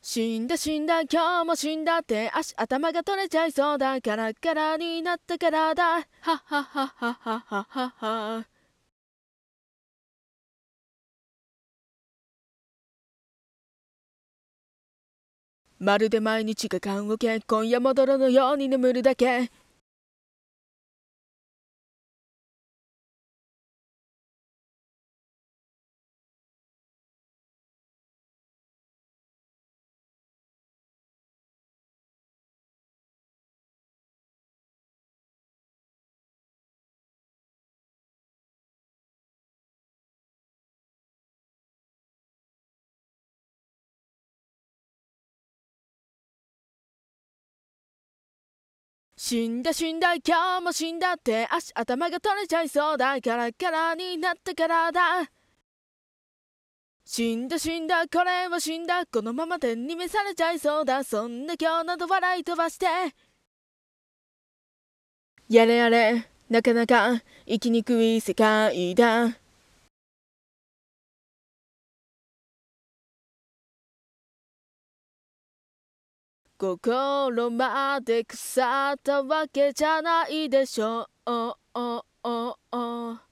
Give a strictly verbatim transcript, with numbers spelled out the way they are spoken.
死んだ死んだ今日も死んだって足頭が取れちゃいそうだガラガラになったからだはっはっはっはっはっはっはっは。まるで毎日が棺桶今夜も泥のように眠るだけ。死んだ死んだ今日も死んだって足頭が取れちゃいそうだガラガラになったからだ。死んだ死んだこれは死んだこのまま天に召されちゃいそうだそんな今日など笑い飛ばしてやれやれなかなか生きにくい世界だ。心まで腐ったわけじゃないでしょう。